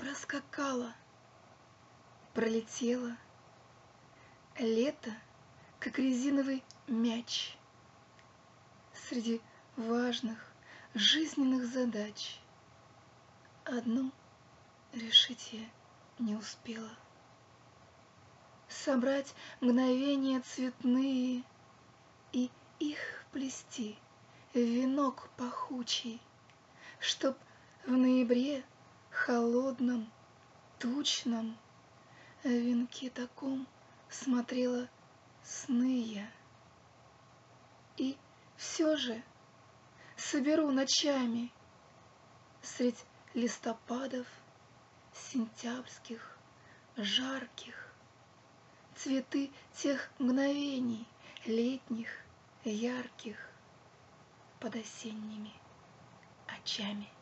проскакало, пролетело лето, как резиновый мяч. Среди важных жизненных задач одну решить я не успела. Собрать мгновения цветные и их вплести в венок пахучий, чтоб в ноябре холодном, тучном в венке таком смотрела сны я. И все же соберу ночами средь листопадов сентябрьских, жарких, цветы тех мгновений летних, ярких, под осенними очами.